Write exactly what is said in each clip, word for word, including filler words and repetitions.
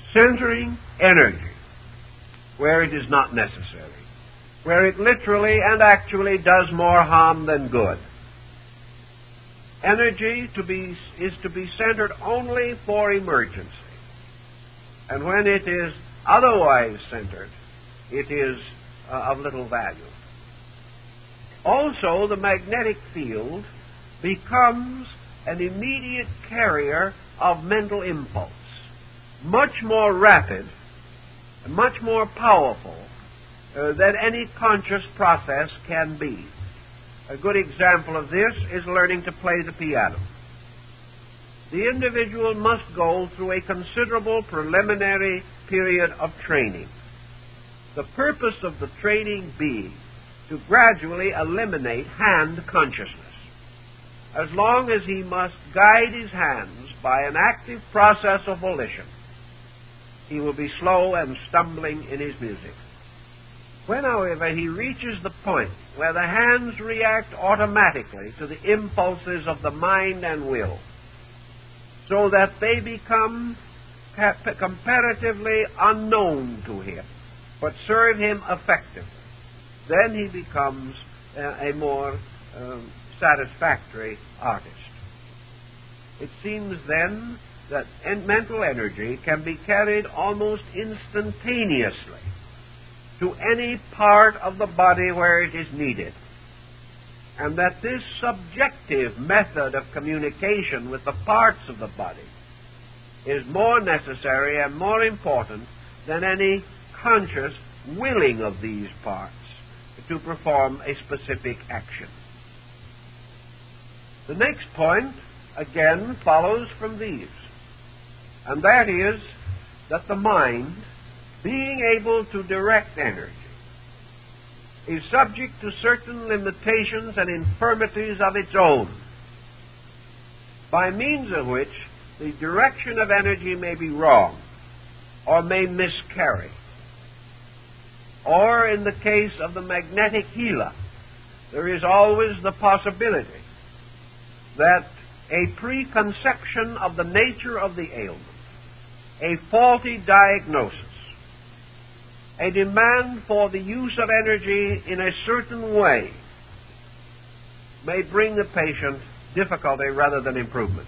centering energy where it is not necessary, where it literally and actually does more harm than good. Energy to be, is to be centered only for emergency. And when it is otherwise centered, it is uh, of little value. Also, the magnetic field becomes an immediate carrier of mental impulse, much more rapid, much more powerful uh, than any conscious process can be. A good example of this is learning to play the piano. The individual must go through a considerable preliminary period of training. The purpose of the training being to gradually eliminate hand consciousness. As long as he must guide his hands by an active process of volition, he will be slow and stumbling in his music. When, however, he reaches the point where the hands react automatically to the impulses of the mind and will, so that they become comparatively unknown to him, but serve him effectively, then he becomes uh, a more um, satisfactory artist. It seems then that en- mental energy can be carried almost instantaneously to any part of the body where it is needed, and that this subjective method of communication with the parts of the body is more necessary and more important than any conscious willing of these parts to perform a specific action. The next point, again, follows from these, and that is that the mind, being able to direct energy, is subject to certain limitations and infirmities of its own, by means of which the direction of energy may be wrong or may miscarry. Or, in the case of the magnetic healer, there is always the possibility that a preconception of the nature of the ailment, a faulty diagnosis, a demand for the use of energy in a certain way may bring the patient difficulty rather than improvement.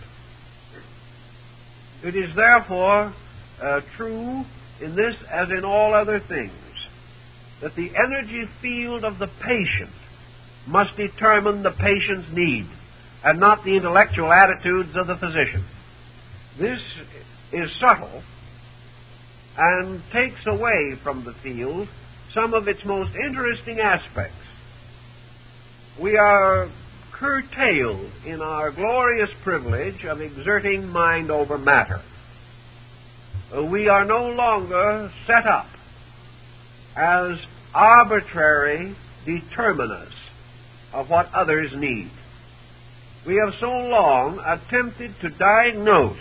It is therefore uh, true in this as in all other things that the energy field of the patient must determine the patient's need and not the intellectual attitudes of the physician. This is subtle and takes away from the field some of its most interesting aspects. We are curtailed in our glorious privilege of exerting mind over matter. We are no longer set up as arbitrary determiners of what others need. We have so long attempted to diagnose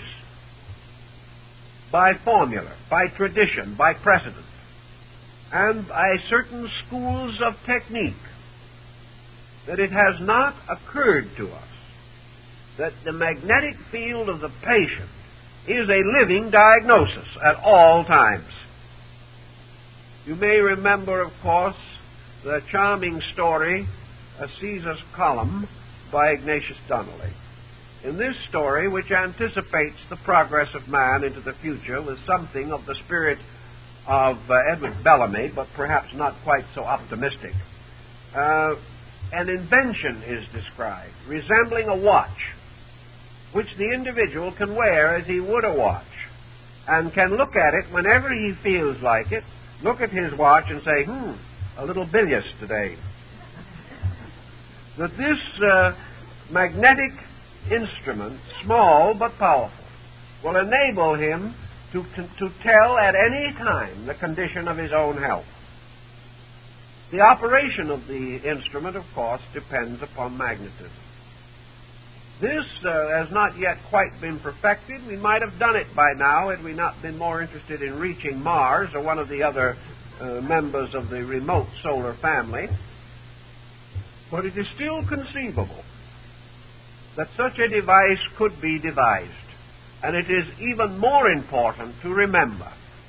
by formula, by tradition, by precedent, and by certain schools of technique, that it has not occurred to us that the magnetic field of the patient is a living diagnosis at all times. You may remember, of course, the charming story, A Caesar's Column, by Ignatius Donnelly. In this story, which anticipates the progress of man into the future with something of the spirit of uh, Edward Bellamy, but perhaps not quite so optimistic, uh, an invention is described resembling a watch, which the individual can wear as he would a watch, and can look at it whenever he feels like it, look at his watch and say, hmm, a little bilious today. That this uh, magnetic instrument, small but powerful, will enable him to, to, to tell at any time the condition of his own health. The operation of the instrument, of course, depends upon magnetism. This uh, has not yet quite been perfected. We might have done it by now had we not been more interested in reaching Mars or one of the other uh, members of the remote solar family. But it is still conceivable that such a device could be devised. And it is even more important to remember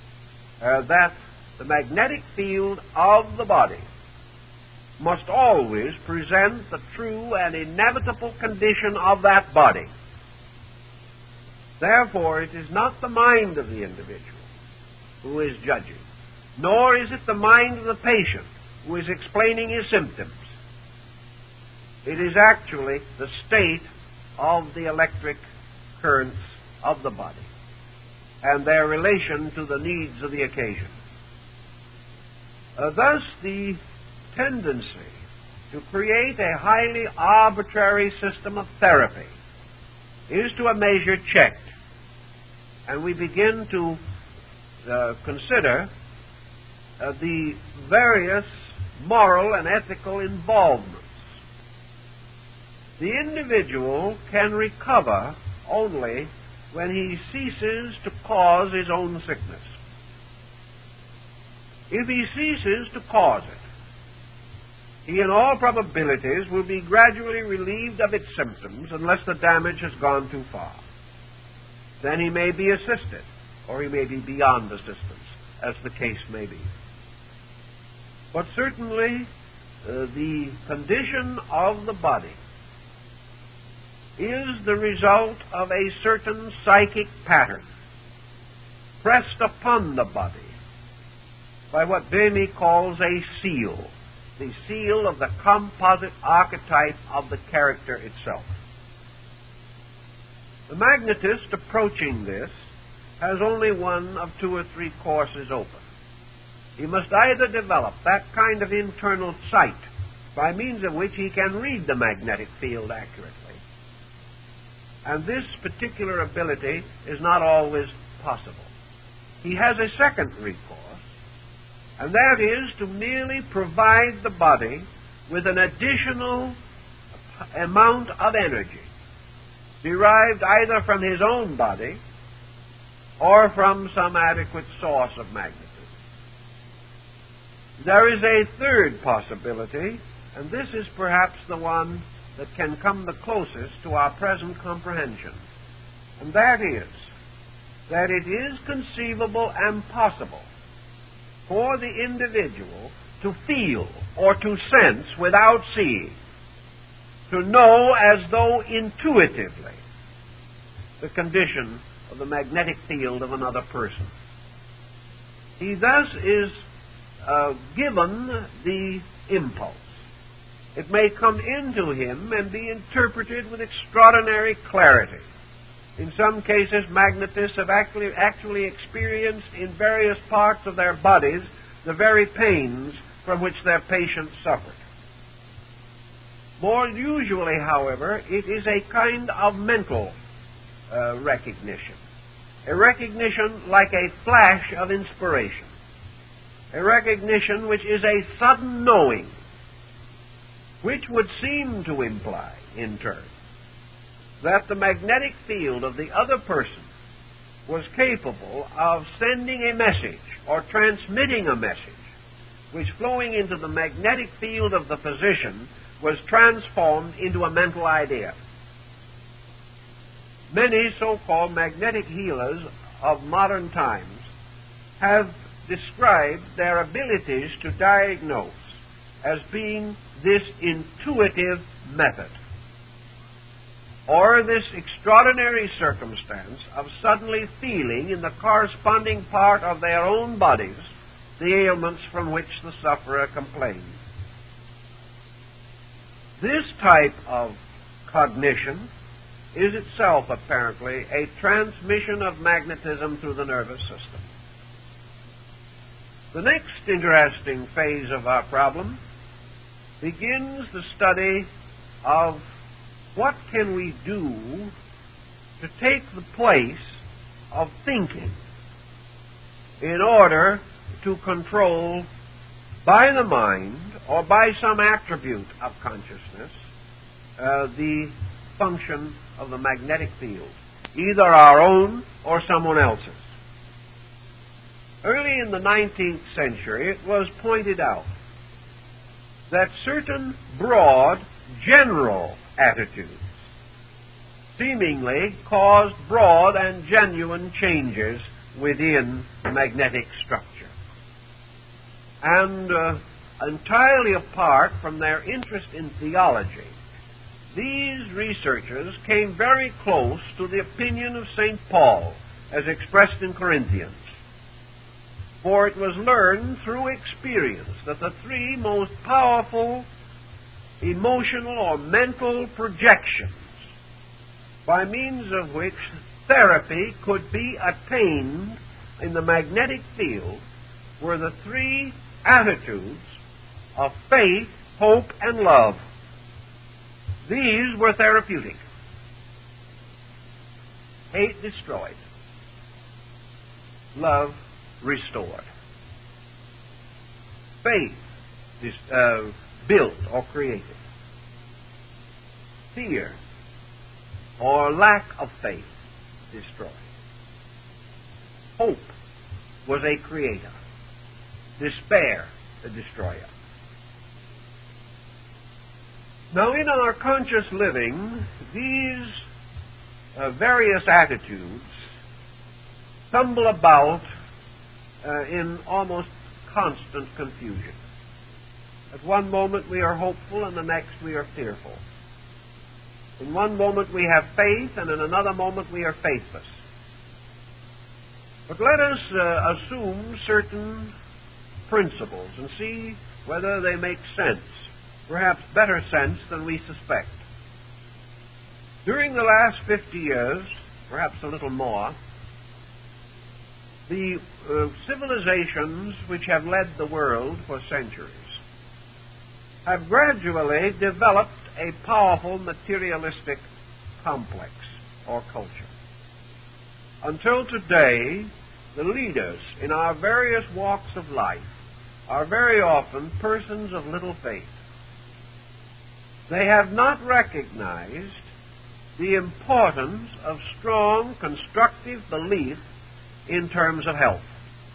uh, that the magnetic field of the body must always present the true and inevitable condition of that body. Therefore, it is not the mind of the individual who is judging, nor is it the mind of the patient who is explaining his symptoms. It is actually the state of the electric currents of the body and their relation to the needs of the occasion. Uh, thus, the tendency to create a highly arbitrary system of therapy is to a measure checked, and we begin to uh, consider uh, the various moral and ethical involvements. The individual can recover only when he ceases to cause his own sickness. If he ceases to cause it, he in all probabilities will be gradually relieved of its symptoms unless the damage has gone too far. Then he may be assisted, or he may be beyond assistance, as the case may be. But certainly, uh, the condition of the body is the result of a certain psychic pattern pressed upon the body by what Böhme calls a seal, the seal of the composite archetype of the character itself. The magnetist approaching this has only one of two or three courses open. He must either develop that kind of internal sight by means of which he can read the magnetic field accurately. And this particular ability is not always possible. He has a second recourse, and that is to merely provide the body with an additional amount of energy derived either from his own body or from some adequate source of magnetism. There is a third possibility, and this is perhaps the one that can come the closest to our present comprehension, and that is that it is conceivable and possible for the individual to feel or to sense without seeing, to know as though intuitively the condition of the magnetic field of another person. He thus is uh, given the impulse. It may come into him and be interpreted with extraordinary clarity. In some cases, magnetists have actually, actually experienced in various parts of their bodies the very pains from which their patients suffered. More usually, however, it is a kind of mental uh, recognition, a recognition like a flash of inspiration, a recognition which is a sudden knowing, which would seem to imply, in turn, that the magnetic field of the other person was capable of sending a message or transmitting a message, which, flowing into the magnetic field of the physician, was transformed into a mental idea. Many so-called magnetic healers of modern times have described their abilities to diagnose as being this intuitive method, or this extraordinary circumstance of suddenly feeling in the corresponding part of their own bodies the ailments from which the sufferer complains. This type of cognition is itself apparently a transmission of magnetism through the nervous system. The next interesting phase of our problem begins the study of what can we do to take the place of thinking in order to control by the mind or by some attribute of consciousness uh, the function of the magnetic field, either our own or someone else's. Early in the nineteenth century, it was pointed out that certain broad, general attitudes seemingly caused broad and genuine changes within the magnetic structure. and uh, entirely apart from their interest in theology, these researchers came very close to the opinion of Saint Paul, as expressed in Corinthians. For it was learned through experience that the three most powerful emotional or mental projections by means of which therapy could be attained in the magnetic field were the three attitudes of faith, hope, and love. These were therapeutic. Hate destroyed. Love restored. Faith dis- uh, built or created. Fear or lack of faith destroyed. Hope was a creator. Despair, a destroyer. Now, in our conscious living, these uh, various attitudes tumble about uh, in almost constant confusion. At one moment we are hopeful, and the next we are fearful. In one moment we have faith, and in another moment we are faithless. But let us uh, assume certain principles and see whether they make sense, perhaps better sense than we suspect. During the last fifty years, perhaps a little more, the uh, civilizations which have led the world for centuries have gradually developed a powerful materialistic complex or culture. Until today, the leaders in our various walks of life are very often persons of little faith. They have not recognized the importance of strong, constructive belief in terms of health.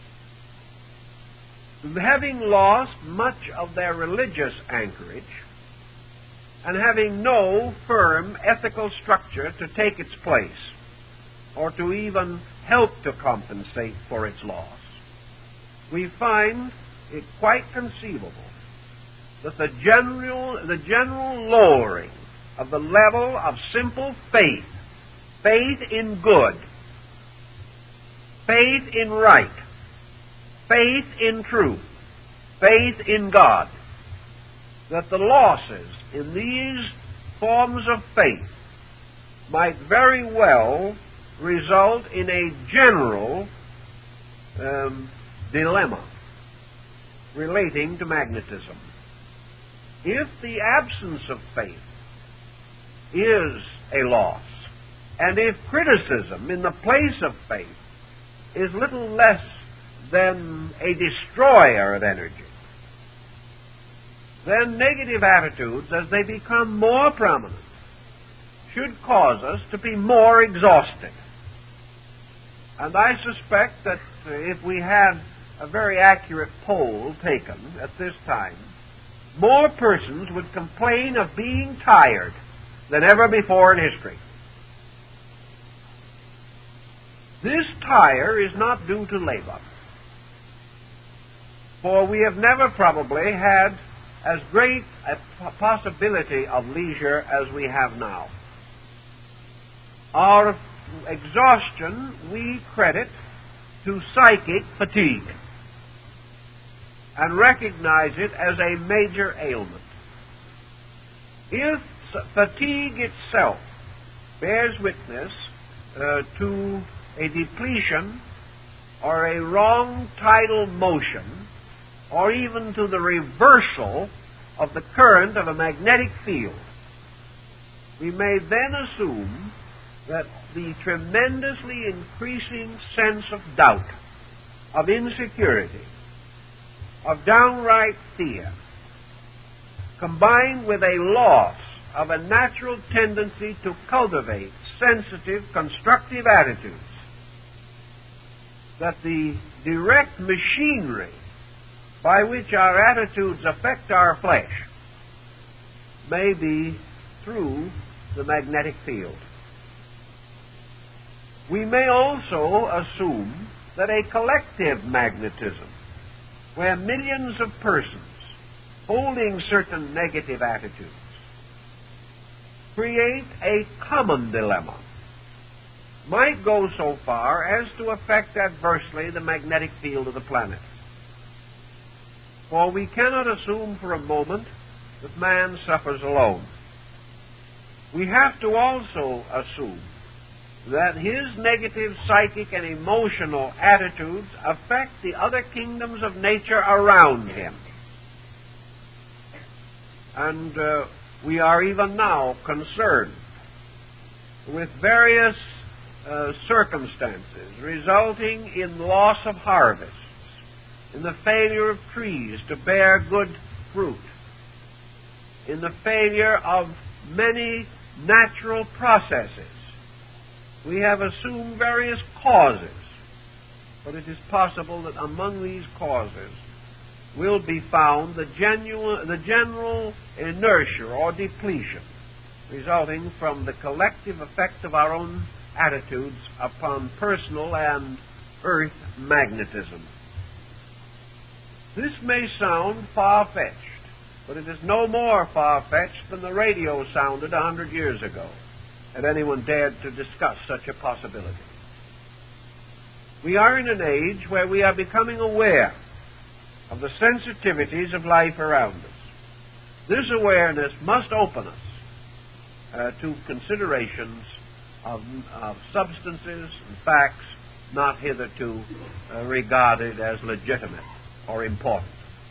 Having lost much of their religious anchorage, and having no firm ethical structure to take its place, or to even help to compensate for its loss, we find it quite conceivable that the general, the general lowering of the level of simple faith, faith in good, faith in right, faith in truth, faith in God, that the losses in these forms of faith might very well result in a general um, dilemma relating to magnetism. If the absence of faith is a loss, and if criticism in the place of faith is little less than a destroyer of energy, then negative attitudes, as they become more prominent, should cause us to be more exhausted. And I suspect that if we had a very accurate poll taken at this time, more persons would complain of being tired than ever before in history. This tire is not due to labor, for we have never probably had as great a possibility of leisure as we have now. Our exhaustion we credit to psychic fatigue and recognize it as a major ailment. If fatigue itself bears witness uh, to a depletion or a wrong tidal motion, or even to the reversal of the current of a magnetic field, we may then assume that the tremendously increasing sense of doubt, of insecurity, of downright fear, combined with a loss of a natural tendency to cultivate sensitive, constructive attitudes, that the direct machinery by which our attitudes affect our flesh may be through the magnetic field. We may also assume that a collective magnetism where millions of persons holding certain negative attitudes create a common dilemma, might go so far as to affect adversely the magnetic field of the planet. For we cannot assume for a moment that man suffers alone. We have to also assume that his negative psychic and emotional attitudes affect the other kingdoms of nature around him. And uh, we are even now concerned with various uh, circumstances resulting in loss of harvests, in the failure of trees to bear good fruit, in the failure of many natural processes. We have assumed various causes, but it is possible that among these causes will be found the, genuine, the general inertia or depletion resulting from the collective effect of our own attitudes upon personal and earth magnetism. This may sound far-fetched, but it is no more far-fetched than the radio sounded a hundred years ago, had anyone dared to discuss such a possibility. We are in an age where we are becoming aware of the sensitivities of life around us. This awareness must open us uh, to considerations of, of substances and facts not hitherto uh, regarded as legitimate or important.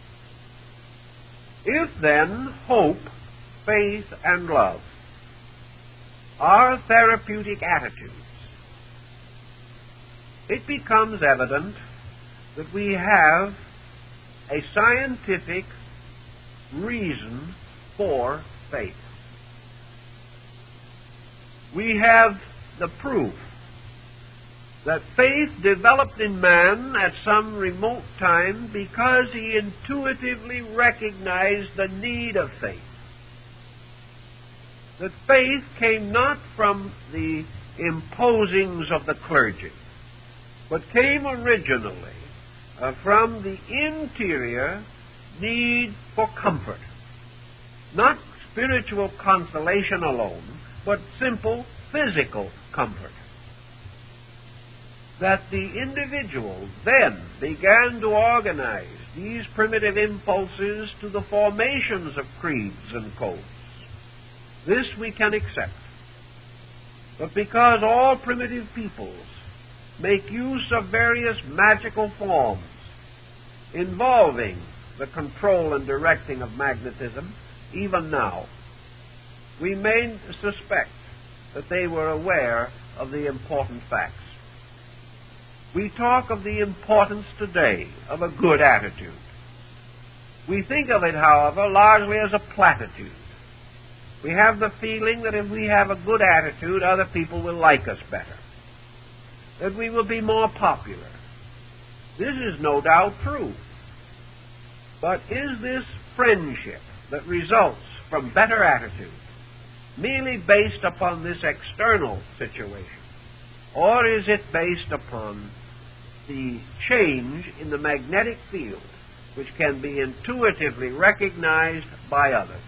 If then hope, faith, and love are therapeutic attitudes, it becomes evident that we have a scientific reason for faith. We have the proof that faith developed in man at some remote time because he intuitively recognized the need of faith. That faith came not from the imposings of the clergy, but came originally uh, from the interior need for comfort. Not spiritual consolation alone, but simple physical comfort. That the individual then began to organize these primitive impulses to the formations of creeds and codes. This we can accept. But because all primitive peoples make use of various magical forms involving the control and directing of magnetism, even now, we may suspect that they were aware of the important facts. We talk of the importance today of a good attitude. We think of it, however, largely as a platitude. We have the feeling that if we have a good attitude, other people will like us better, that we will be more popular. This is no doubt true. But is this friendship that results from better attitude merely based upon this external situation, or is it based upon the change in the magnetic field which can be intuitively recognized by others?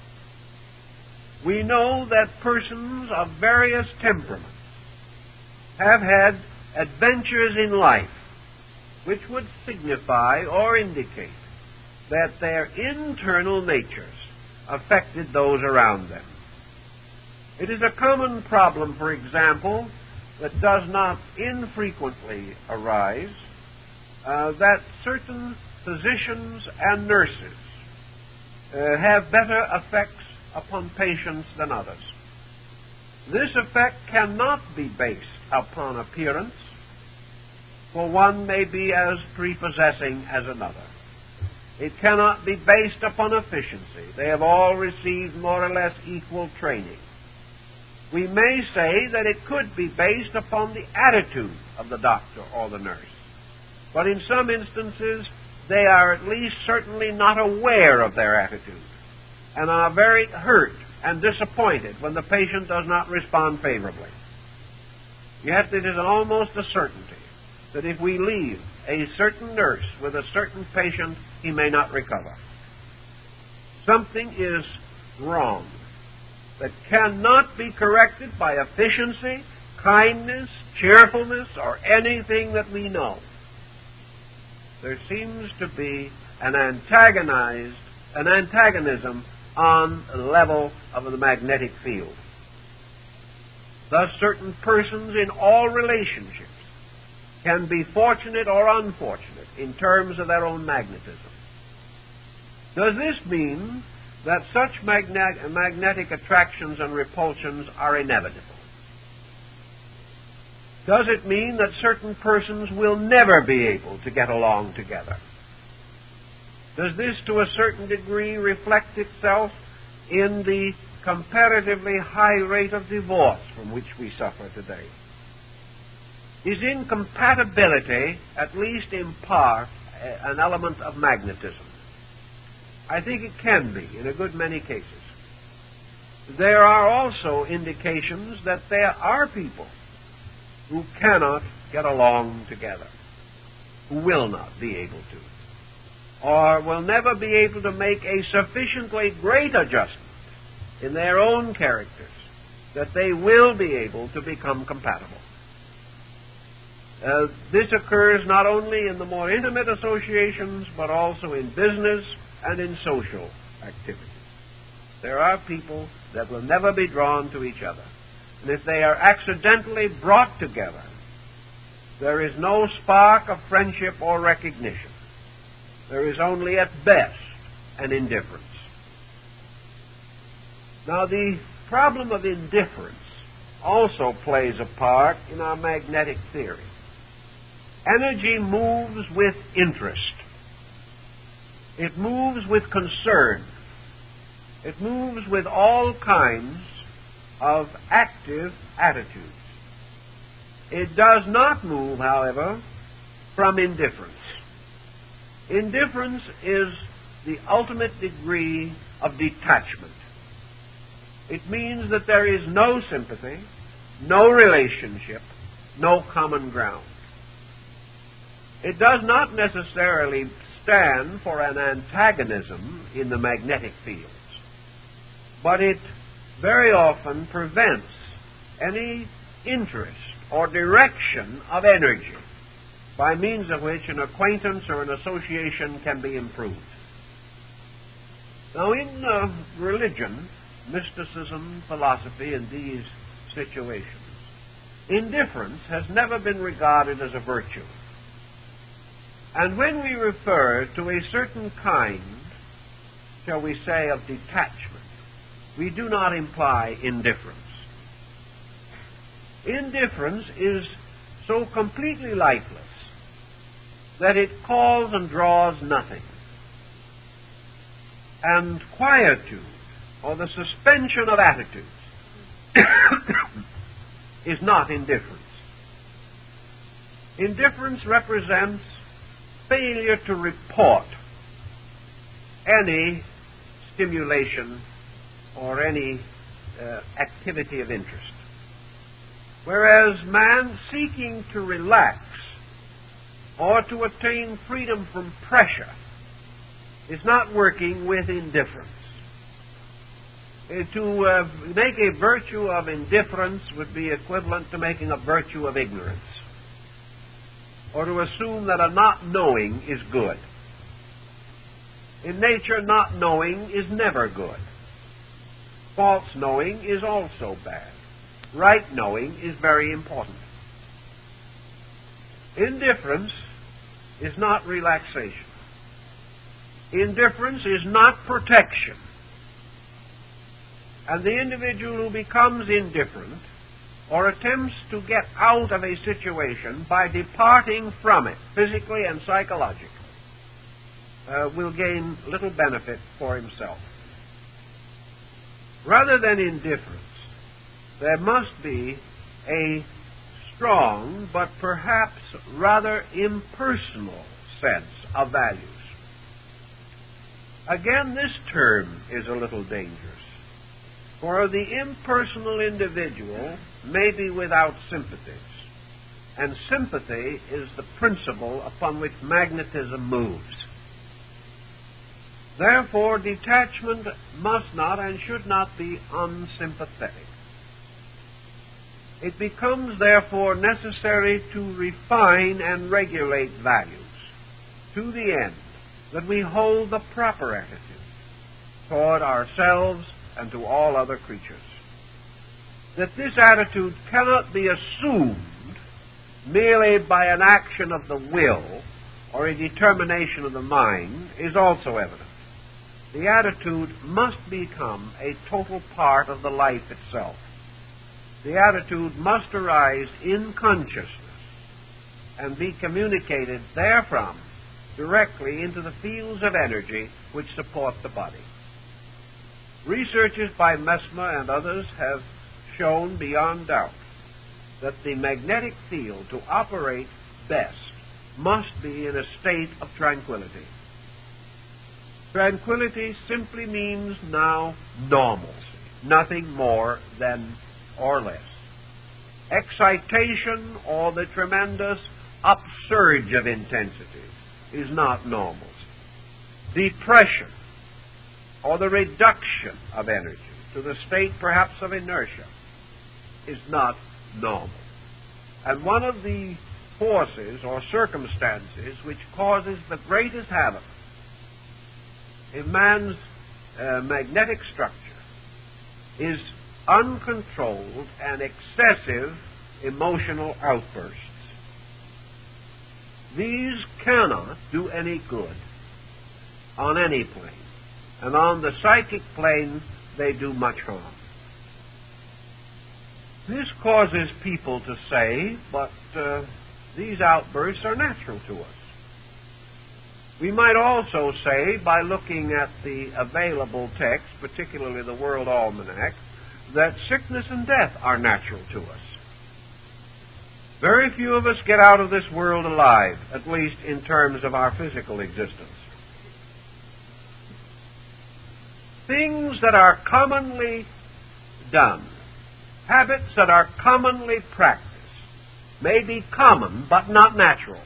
We know that persons of various temperaments have had adventures in life which would signify or indicate that their internal natures affected those around them. It is a common problem, for example, that does not infrequently arise, uh, that certain physicians and nurses uh, have better effects upon patients than others. This effect cannot be based upon appearance, for one may be as prepossessing as another. It cannot be based upon efficiency. They have all received more or less equal training. We may say that it could be based upon the attitude of the doctor or the nurse. But in some instances, they are at least certainly not aware of their attitude and are very hurt and disappointed when the patient does not respond favorably. Yet it is almost a certainty that if we leave a certain nurse with a certain patient, he may not recover. Something is wrong that cannot be corrected by efficiency, kindness, cheerfulness, or anything that we know. There seems to be an antagonized, an antagonism on the level of the magnetic field. Thus, certain persons in all relationships can be fortunate or unfortunate in terms of their own magnetism. Does this mean that such magnet- magnetic attractions and repulsions are inevitable? Does it mean that certain persons will never be able to get along together? Does this, to a certain degree, reflect itself in the comparatively high rate of divorce from which we suffer today? Is incompatibility, at least in part, an element of magnetism? I think it can be in a good many cases. There are also indications that there are people who cannot get along together, who will not be able to, or will never be able to make a sufficiently great adjustment in their own characters that they will be able to become compatible. Uh, this occurs not only in the more intimate associations, but also in business and in social activities. There are people that will never be drawn to each other. And if they are accidentally brought together, there is no spark of friendship or recognition. There is only, at best, an indifference. Now, the problem of indifference also plays a part in our magnetic theory. Energy moves with interest. It moves with concern. It moves with all kinds of active attitudes. It does not move, however, from indifference. Indifference is the ultimate degree of detachment. It means that there is no sympathy, no relationship, no common ground. It does not necessarily stand for an antagonism in the magnetic fields, but it very often prevents any interest or direction of energy by means of which an acquaintance or an association can be improved. Now, in uh, religion, mysticism, philosophy, in these situations, indifference has never been regarded as a virtue. And when we refer to a certain kind, shall we say, of detachment, we do not imply indifference. Indifference is so completely lifeless that it calls and draws nothing. And quietude, or the suspension of attitudes, is not indifference. Indifference represents failure to report any stimulation or any uh, activity of interest. Whereas man seeking to relax or to attain freedom from pressure is not working with indifference. Uh, to uh, make a virtue of indifference would be equivalent to making a virtue of ignorance, or to assume that a not knowing is good. In nature, not knowing is never good. False knowing is also bad. Right knowing is very important. Indifference is not relaxation. Indifference is not protection. And the individual who becomes indifferent or attempts to get out of a situation by departing from it, physically and psychologically, uh, will gain little benefit for himself. Rather than indifference, there must be a strong but perhaps rather impersonal sense of values. Again, this term is a little dangerous, for the impersonal individual may be without sympathies, and sympathy is the principle upon which magnetism moves. Therefore, detachment must not and should not be unsympathetic. It becomes, therefore, necessary to refine and regulate values to the end that we hold the proper attitude toward ourselves and to all other creatures. That this attitude cannot be assumed merely by an action of the will or a determination of the mind is also evident. The attitude must become a total part of the life itself. The attitude must arise in consciousness and be communicated therefrom directly into the fields of energy which support the body. Researches by Mesmer and others have shown beyond doubt that the magnetic field to operate best must be in a state of tranquility. Tranquility simply means now normalcy, nothing more than or less. Excitation or the tremendous upsurge of intensity is not normalcy. Depression or the reduction of energy to the state perhaps of inertia is not normal. And one of the forces or circumstances which causes the greatest havoc in man's uh, magnetic structure is uncontrolled and excessive emotional outbursts. These cannot do any good on any plane, and on the psychic plane they do much harm. This causes people to say, but uh, these outbursts are natural to us. We might also say, by looking at the available text, particularly the World Almanac, that sickness and death are natural to us. Very few of us get out of this world alive, at least in terms of our physical existence. Things that are commonly done, habits that are commonly practiced, may be common but not natural.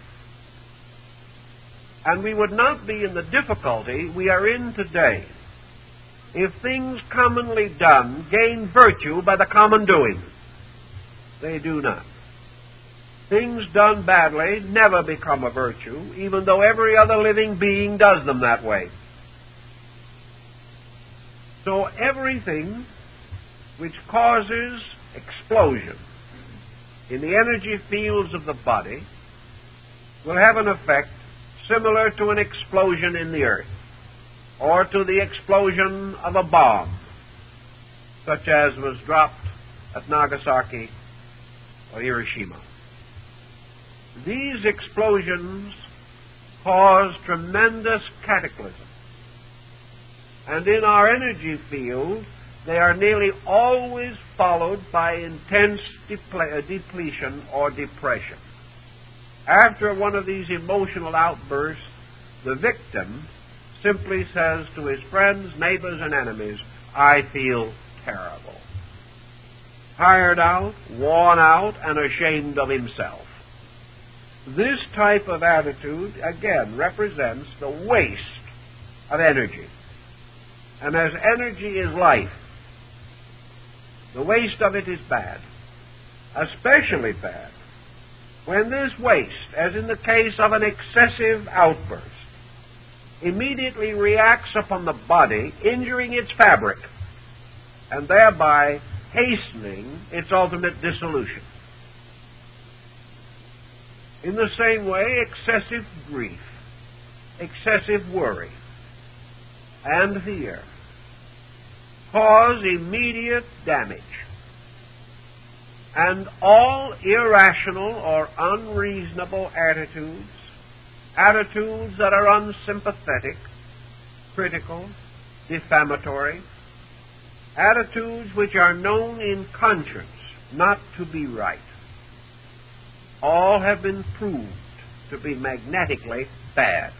And we would not be in the difficulty we are in today if things commonly done gain virtue by the common doing. They do not. Things done badly never become a virtue, even though every other living being does them that way. So everything which causes explosion in the energy fields of the body will have an effect similar to an explosion in the earth, or to the explosion of a bomb, such as was dropped at Nagasaki or Hiroshima. These explosions cause tremendous cataclysm, and in our energy field, they are nearly always followed by intense deple- depletion or depression. After one of these emotional outbursts, the victim simply says to his friends, neighbors, and enemies, I feel terrible. Tired out, worn out, and ashamed of himself. This type of attitude, again, represents the waste of energy. And as energy is life, the waste of it is bad, especially bad when this waste, as in the case of an excessive outburst, immediately reacts upon the body, injuring its fabric, and thereby hastening its ultimate dissolution. In the same way, excessive grief, excessive worry, and fear cause immediate damage, and all irrational or unreasonable attitudes, attitudes that are unsympathetic, critical, defamatory, attitudes which are known in conscience not to be right, all have been proved to be magnetically bad.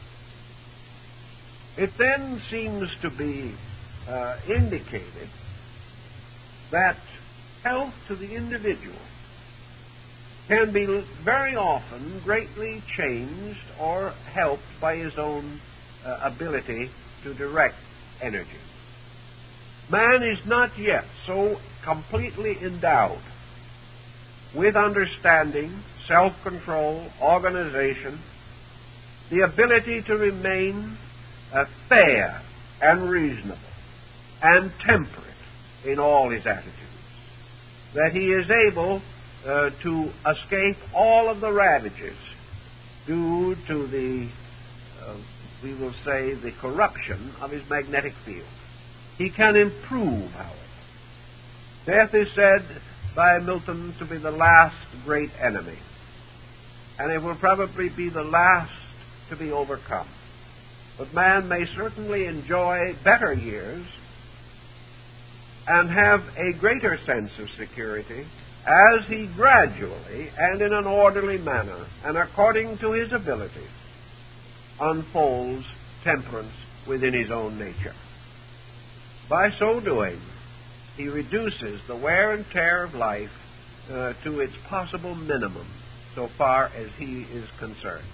It then seems to be uh, indicated that health to the individual can be very often greatly changed or helped by his own uh, ability to direct energy. Man is not yet so completely endowed with understanding, self-control, organization, the ability to remain uh, fair and reasonable and temperate in all his attitudes, that he is able uh, to escape all of the ravages due to the, uh, we will say, the corruption of his magnetic field. He can improve, however. Death is said by Milton to be the last great enemy, and it will probably be the last to be overcome. But man may certainly enjoy better years and have a greater sense of security as he gradually and in an orderly manner and according to his ability unfolds temperance within his own nature. By so doing, he reduces the wear and tear of life uh, to its possible minimum so far as he is concerned.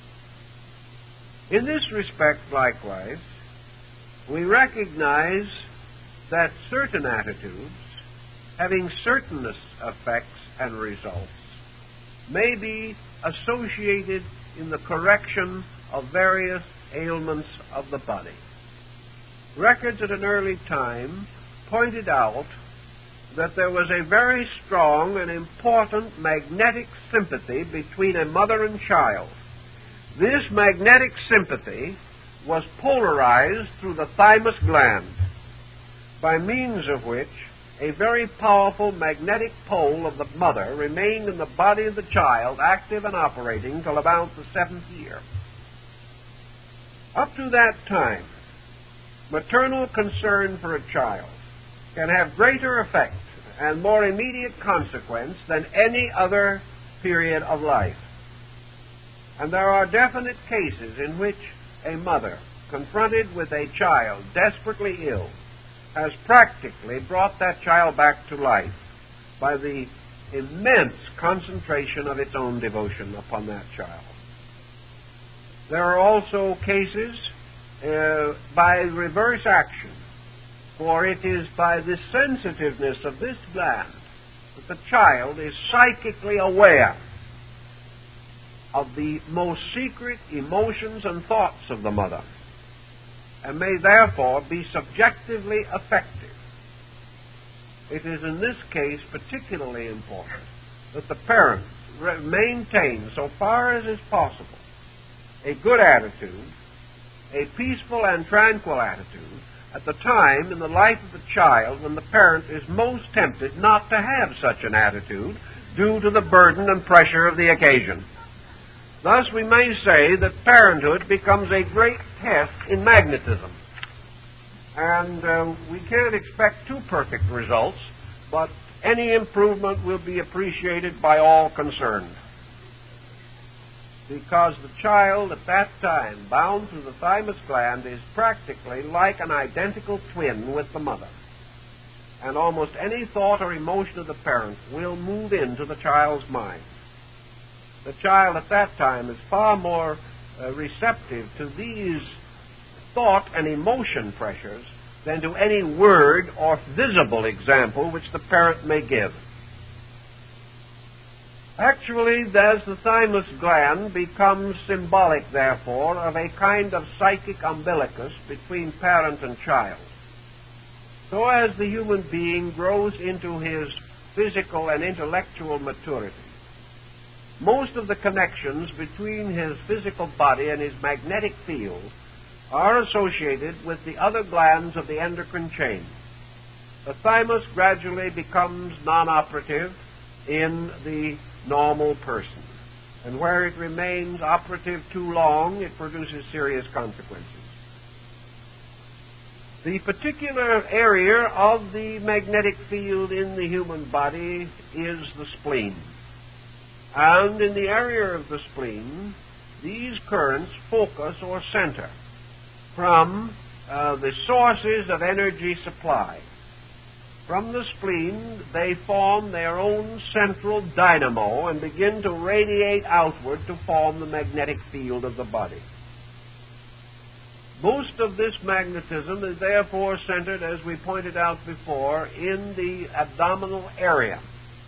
In this respect, likewise, we recognize that certain attitudes, having certain effects and results, may be associated in the correction of various ailments of the body. Records at an early time pointed out that there was a very strong and important magnetic sympathy between a mother and child. This magnetic sympathy was polarized through the thymus gland, by means of which a very powerful magnetic pole of the mother remained in the body of the child, active and operating till about the seventh year. Up to that time, maternal concern for a child can have greater effect and more immediate consequence than any other period of life. And there are definite cases in which a mother, confronted with a child desperately ill, has practically brought that child back to life by the immense concentration of its own devotion upon that child. There are also cases uh, by reverse action, for it is by the sensitiveness of this gland that the child is psychically aware of the most secret emotions and thoughts of the mother, and may therefore be subjectively affected. It is in this case particularly important that the parent re- maintain, so far as is possible, a good attitude, a peaceful and tranquil attitude, at the time in the life of the child when the parent is most tempted not to have such an attitude due to the burden and pressure of the occasion. Thus, we may say that parenthood becomes a great test in magnetism. And uh, we can't expect too perfect results, but any improvement will be appreciated by all concerned. Because the child at that time, bound through the thymus gland, is practically like an identical twin with the mother. And almost any thought or emotion of the parent will move into the child's mind. The child at that time is far more uh, receptive to these thought and emotion pressures than to any word or visible example which the parent may give. Actually, as the thymus gland becomes symbolic, therefore, of a kind of psychic umbilicus between parent and child, so as the human being grows into his physical and intellectual maturity, most of the connections between his physical body and his magnetic field are associated with the other glands of the endocrine chain. The thymus gradually becomes non-operative in the normal person, and where it remains operative too long, it produces serious consequences. The particular area of the magnetic field in the human body is the spleen. And in the area of the spleen, these currents focus or center from uh, the sources of energy supply. from the spleen, they form their own central dynamo and begin to radiate outward to form the magnetic field of the body. Most of this magnetism is therefore centered, as we pointed out before, in the abdominal area.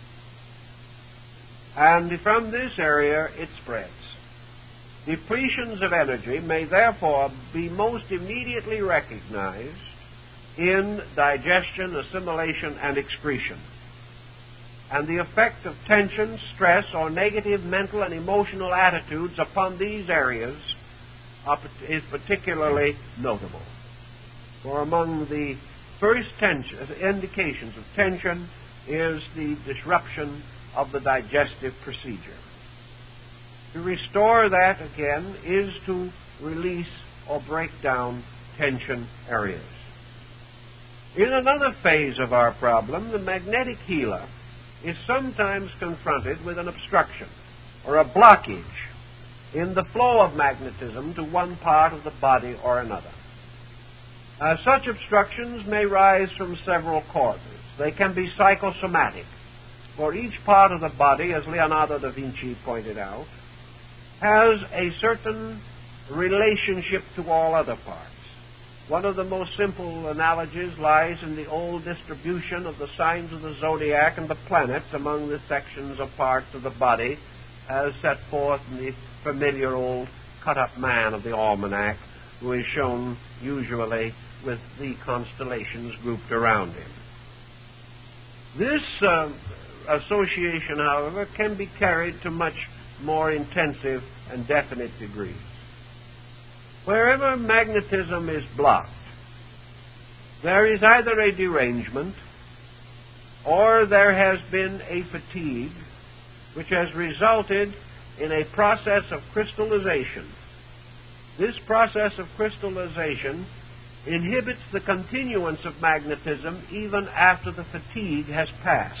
And from this area, it spreads. Depletions of energy may therefore be most immediately recognized in digestion, assimilation, and excretion. And the effect of tension, stress, or negative mental and emotional attitudes upon these areas is particularly notable. For among the first tension, indications of tension is the disruption of the digestive procedure. To restore that again is to release or break down tension areas. In another phase of our problem, the magnetic healer is sometimes confronted with an obstruction or a blockage in the flow of magnetism to one part of the body or another. Uh, such obstructions may rise from several causes. They can be psychosomatic, for each part of the body, as Leonardo da Vinci pointed out, has a certain relationship to all other parts. One of the most simple analogies lies in the old distribution of the signs of the zodiac and the planets among the sections of parts of the body, as set forth in the familiar old cut-up man of the almanac, who is shown usually with the constellations grouped around him. This uh, association, however, can be carried to much more intensive and definite degrees. Wherever magnetism is blocked, there is either a derangement or there has been a fatigue which has resulted in a process of crystallization. This process of crystallization inhibits the continuance of magnetism even after the fatigue has passed.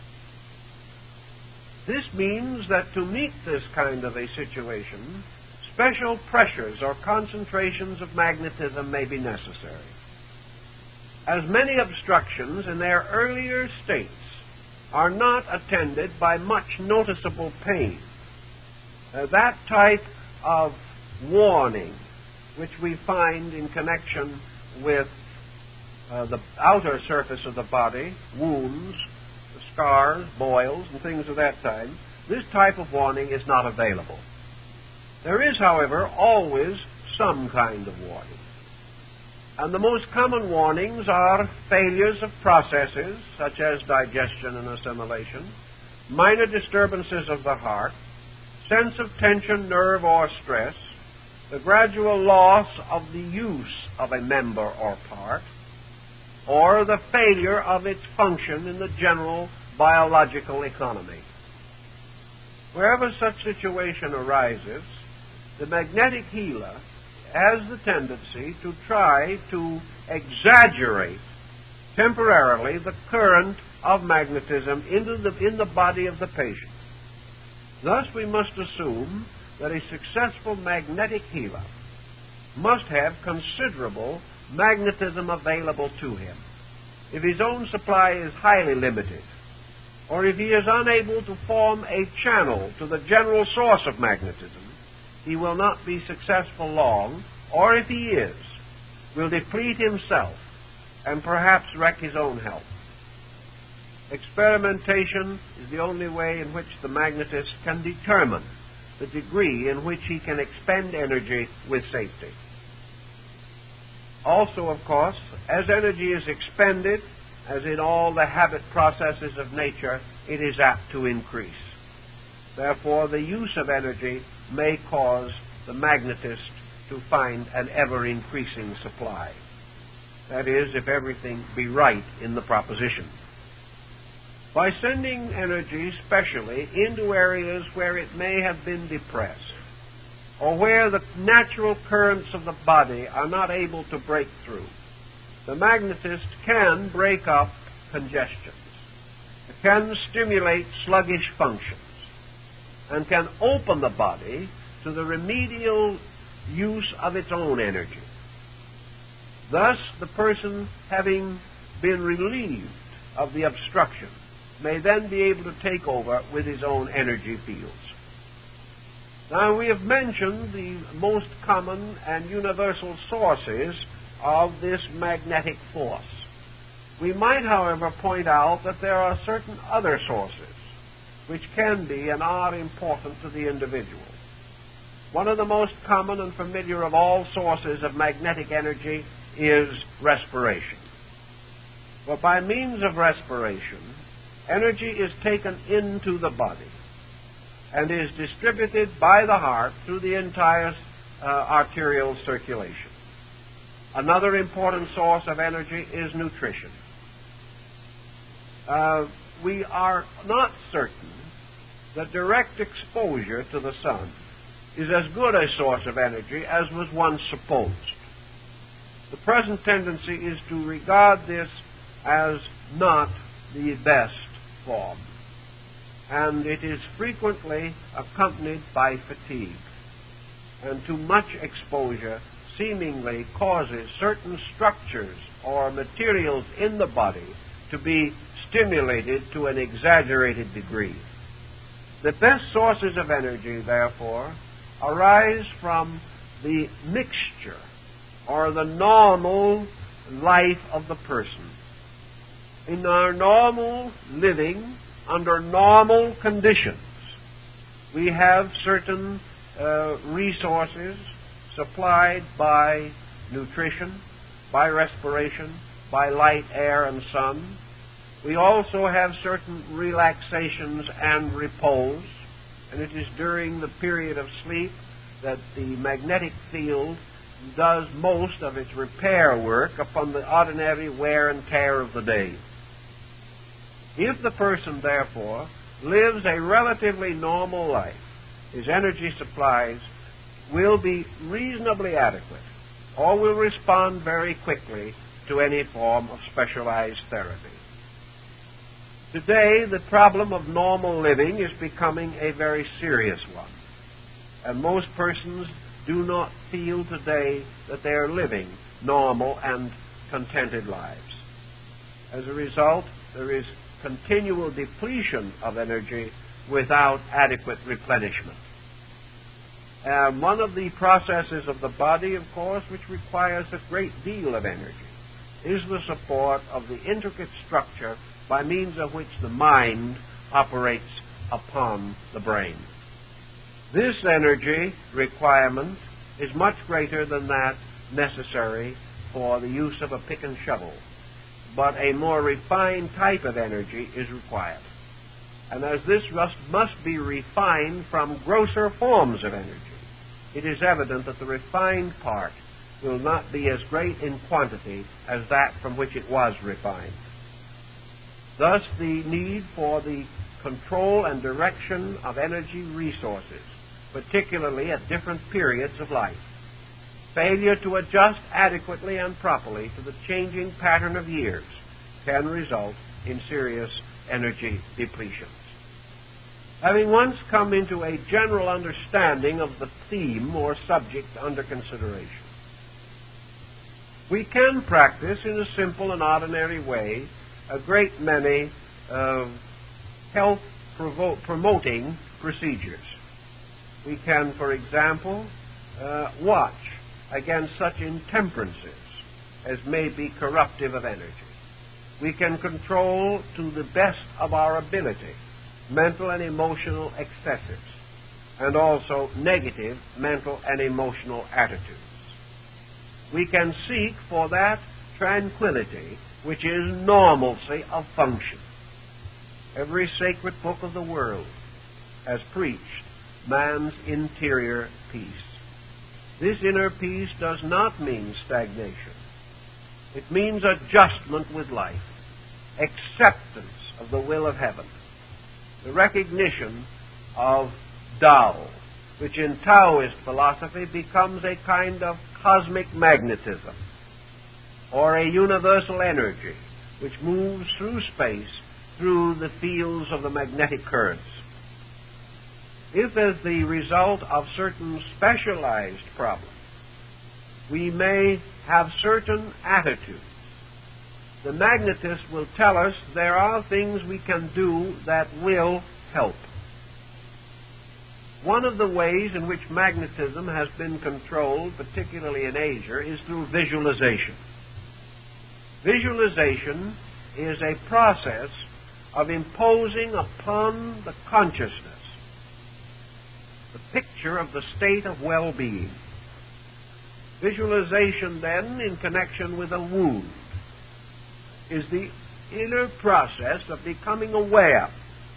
This means that to meet this kind of a situation, special pressures or concentrations of magnetism may be necessary. As many obstructions in their earlier states are not attended by much noticeable pain, uh, that type of warning which we find in connection with uh, the outer surface of the body, wounds, scars, boils, and things of that kind, this type of warning is not available. There is, however, always some kind of warning. And the most common warnings are failures of processes, such as digestion and assimilation, minor disturbances of the heart, sense of tension, nerve, or stress, the gradual loss of the use of a member or part, or the failure of its function in the general biological economy. Wherever such situation arises, the magnetic healer has the tendency to try to exaggerate temporarily the current of magnetism into the, in the body of the patient. Thus, we must assume that a successful magnetic healer must have considerable magnetism available to him. If his own supply is highly limited, or if he is unable to form a channel to the general source of magnetism, he will not be successful long, or if he is, will deplete himself and perhaps wreck his own health. Experimentation is the only way in which the magnetist can determine the degree in which he can expend energy with safety. Also, of course, as energy is expended, as in all the habit processes of nature, it is apt to increase. Therefore, the use of energy may cause the magnetist to find an ever-increasing supply. That is, if everything be right in the proposition. By sending energy specially into areas where it may have been depressed, or where the natural currents of the body are not able to break through, the magnetist can break up congestions, can stimulate sluggish functions, and can open the body to the remedial use of its own energy. Thus, the person, having been relieved of the obstruction may then be able to take over with his own energy fields. Now, we have mentioned the most common and universal sources of this magnetic force. We might, however, point out that there are certain other sources which can be and are important to the individual. One of the most common and familiar of all sources of magnetic energy is respiration. For by means of respiration, energy is taken into the body and is distributed by the heart through the entire uh, arterial circulation. Another important source of energy is nutrition. Uh, we are not certain that direct exposure to the sun is as good a source of energy as was once supposed. The present tendency is to regard this as not the best form, and it is frequently accompanied by fatigue, and too much exposure seemingly causes certain structures or materials in the body to be stimulated to an exaggerated degree. The best sources of energy, therefore, arise from the mixture or the normal life of the person. In our normal living, under normal conditions, we have certain uh, resources supplied by nutrition, by respiration, by light, air, and sun. We also have certain relaxations and repose, and it is during the period of sleep that the magnetic field does most of its repair work upon the ordinary wear and tear of the day. If the person, therefore, lives a relatively normal life, his energy supplies will be reasonably adequate, or will respond very quickly to any form of specialized therapy. Today, the problem of normal living is becoming a very serious one, and most persons do not feel today that they are living normal and contented lives. As a result, there is continual depletion of energy without adequate replenishment. And one of the processes of the body, of course, which requires a great deal of energy, is the support of the intricate structure by means of which the mind operates upon the brain. This energy requirement is much greater than that necessary for the use of a pick and shovel, but a more refined type of energy is required. And as this must, must be refined from grosser forms of energy, it is evident that the refined part will not be as great in quantity as that from which it was refined. Thus, the need for the control and direction of energy resources, particularly at different periods of life. Failure to adjust adequately and properly to the changing pattern of years can result in serious energy depletions. Having once come into a general understanding of the theme or subject under consideration, we can practice in a simple and ordinary way a great many uh, health provo- promoting procedures. We can, for example, uh, watch against such intemperances as may be corruptive of energy. We can control to the best of our ability mental and emotional excesses, and also negative mental and emotional attitudes. We can seek for that tranquility which is normalcy of function. Every sacred book of the world has preached man's interior peace. This inner peace does not mean stagnation. It means adjustment with life, acceptance of the will of heaven, the recognition of Tao, which in Taoist philosophy becomes a kind of cosmic magnetism, or a universal energy which moves through space through the fields of the magnetic currents. If, as the result of certain specialized problems, we may have certain attitudes the magnetist will tell us there are things we can do that will help. One of the ways in which magnetism has been controlled, particularly in Asia, is through visualization. Visualization is a process of imposing upon the consciousness the picture of the state of well-being. Visualization, then, in connection with a wound, is the inner process of becoming aware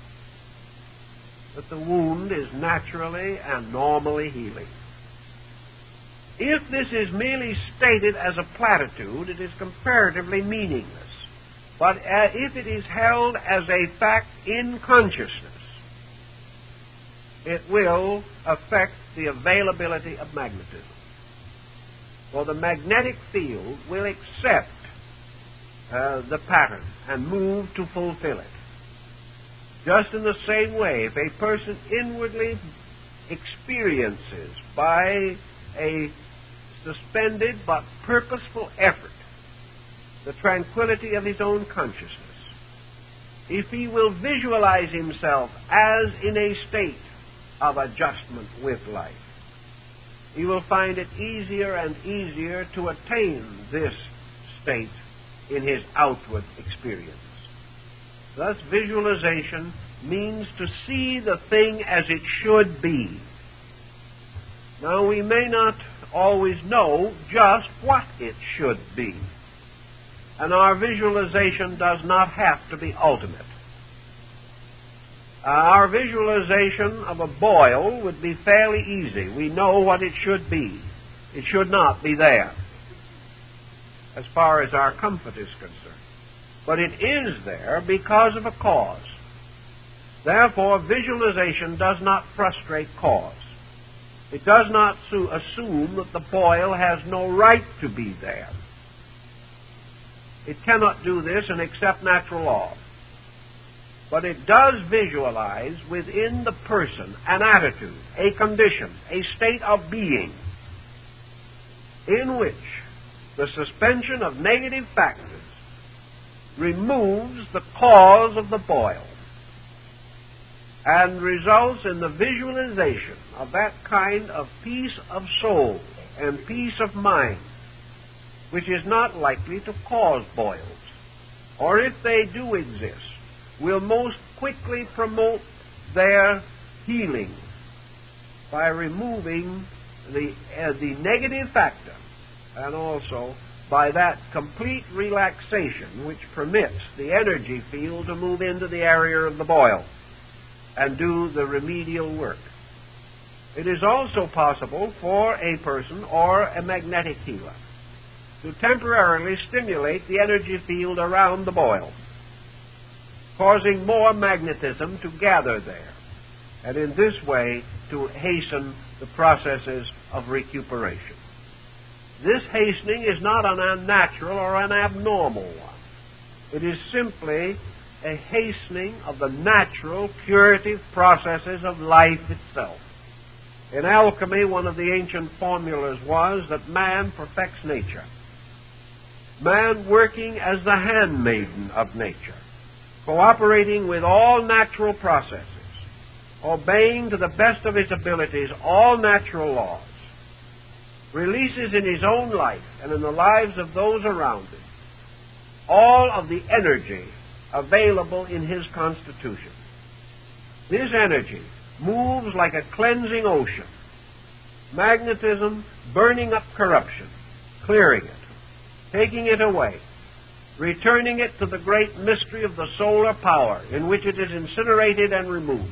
that the wound is naturally and normally healing. If this is merely stated as a platitude, it is comparatively meaningless. But uh, if it is held as a fact in consciousness, it will affect the availability of magnetism. For the magnetic field will accept uh, the pattern and move to fulfill it. Just in the same way, if a person inwardly experiences by a suspended but purposeful effort the tranquility of his own consciousness, if he will visualize himself as in a state of adjustment with life, he will find it easier and easier to attain this state in his outward experience. Thus, visualization means to see the thing as it should be. Now, we may not always know just what it should be, and our visualization does not have to be ultimate. Uh, our visualization of a boil would be fairly easy. We know what it should be. It should not be there, as far as our comfort is concerned. But it is there because of a cause. Therefore, visualization does not frustrate cause. It does not su- assume that the boil has no right to be there. It cannot do this and accept natural law. But it does visualize within the person an attitude, a condition, a state of being in which the suspension of negative factors removes the cause of the boil and results in the visualization of that kind of peace of soul and peace of mind which is not likely to cause boils, or if they do exist, will most quickly promote their healing by removing the, uh, the negative factor, and also by that complete relaxation which permits the energy field to move into the area of the boil and do the remedial work. It is also possible for a person or a magnetic healer to temporarily stimulate the energy field around the boil, causing more magnetism to gather there, and in this way to hasten the processes of recuperation. This hastening is not an unnatural or an abnormal one. It is simply a hastening of the natural curative processes of life itself. In alchemy, one of the ancient formulas was that man perfects nature. Man working as the handmaiden of nature, cooperating with all natural processes, obeying to the best of his abilities all natural laws, releases in his own life and in the lives of those around him all of the energy available in his constitution. This energy moves like a cleansing ocean, magnetism burning up corruption, clearing it, taking it away, returning it to the great mystery of the solar power in which it is incinerated and removed.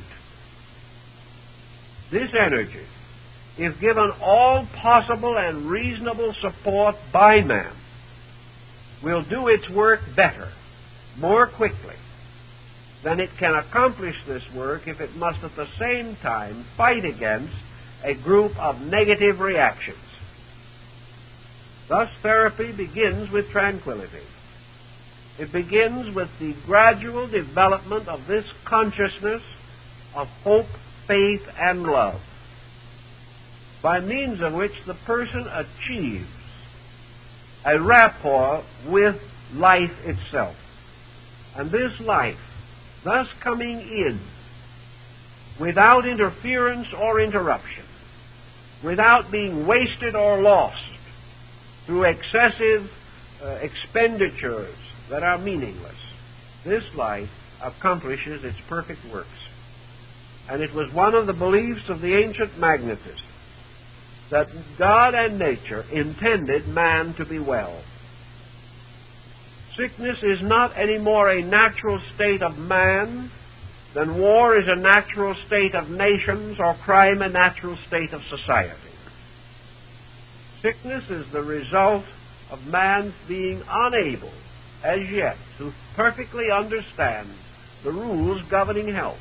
This energy, if given all possible and reasonable support by man, will do its work better, more quickly, than it can accomplish this work if it must at the same time fight against a group of negative reactions. Thus, therapy begins with tranquility. It begins with the gradual development of this consciousness of hope, faith, and love, by means of which the person achieves a rapport with life itself. And this life, thus coming in, without interference or interruption, without being wasted or lost through excessive uh, expenditures that are meaningless, this life accomplishes its perfect works. And it was one of the beliefs of the ancient magnetists that God and nature intended man to be well. Sickness is not any more a natural state of man than war is a natural state of nations or crime a natural state of society. Sickness is the result of man being unable, as yet, to perfectly understand the rules governing health,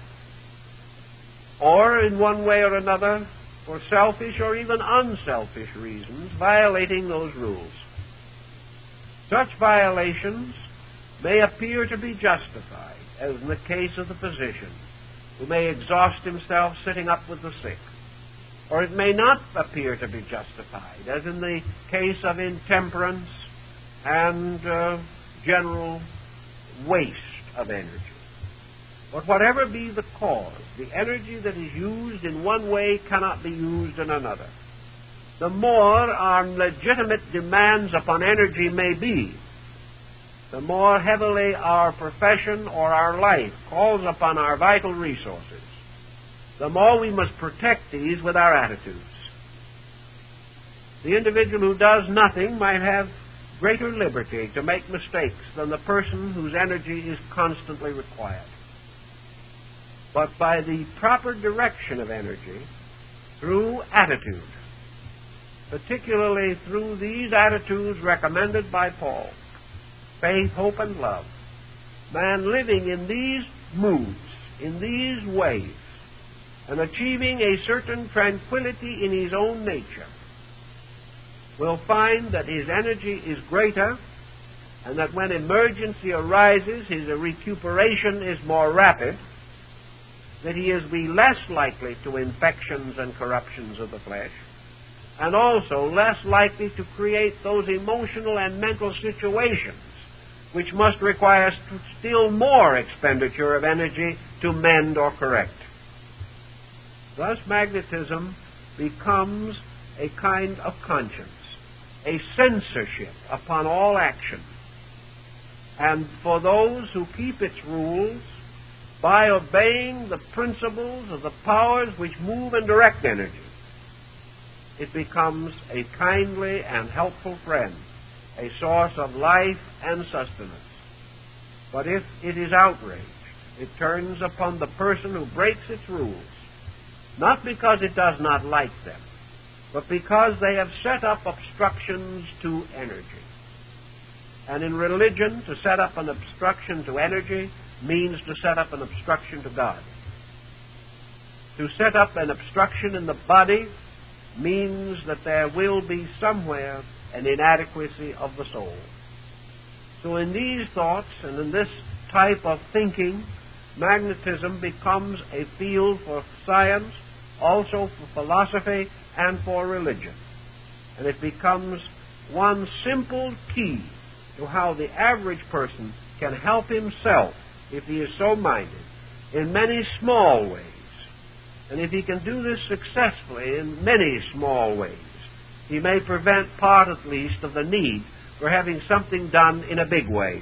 or in one way or another, for selfish or even unselfish reasons, violating those rules. Such violations may appear to be justified, as in the case of the physician, who may exhaust himself sitting up with the sick. Or it may not appear to be justified, as in the case of intemperance and uh, general waste of energy. But whatever be the cause, the energy that is used in one way cannot be used in another. The more our legitimate demands upon energy may be, the more heavily our profession or our life calls upon our vital resources, the more we must protect these with our attitudes. The individual who does nothing might have greater liberty to make mistakes than the person whose energy is constantly required. But by the proper direction of energy, through attitude, particularly through these attitudes recommended by Paul, faith, hope, and love, man living in these moods, in these ways, and achieving a certain tranquility in his own nature, will find that his energy is greater, and that when emergency arises, his recuperation is more rapid, that he is be less likely to infections and corruptions of the flesh, and also less likely to create those emotional and mental situations which must require still more expenditure of energy to mend or correct. Thus, magnetism becomes a kind of conscience, a censorship upon all action. And for those who keep its rules, by obeying the principles of the powers which move and direct energy, it becomes a kindly and helpful friend, a source of life and sustenance. But if it is outraged, it turns upon the person who breaks its rules, not because it does not like them, but because they have set up obstructions to energy. And in religion, to set up an obstruction to energy means to set up an obstruction to God. To set up an obstruction in the body means that there will be somewhere an inadequacy of the soul. So in these thoughts and in this type of thinking, magnetism becomes a field for science, also for philosophy, and for religion. And it becomes one simple key to how the average person can help himself, if he is so minded, in many small ways. And if he can do this successfully in many small ways, he may prevent part, at least, of the need for having something done in a big way.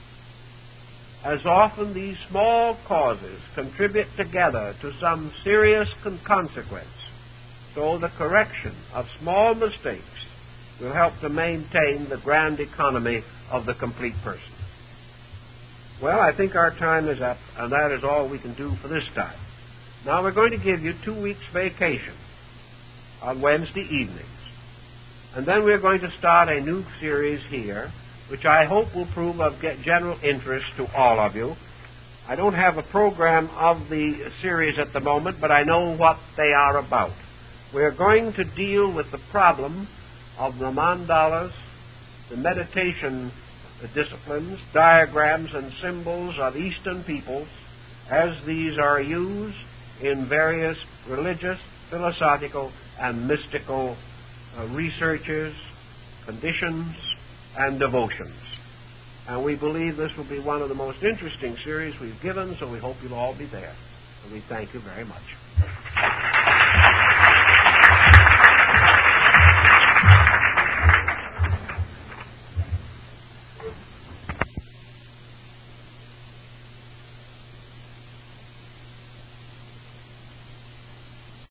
As often these small causes contribute together to some serious con- consequence, so the correction of small mistakes will help to maintain the grand economy of the complete person. Well, I think our time is up, and that is all we can do for this time. Now we're going to give you two weeks' vacation on Wednesday evenings. And then we're going to start a new series here, which I hope will prove of general interest to all of you. I don't have a program of the series at the moment, but I know what they are about. We're going to deal with the problem of the mandalas, the meditation disciplines, diagrams, and symbols of Eastern peoples, as these are used in various religious, philosophical, and mystical uh, researches, conditions, and devotions. And we believe this will be one of the most interesting series we've given, so we hope you'll all be there. And we thank you very much.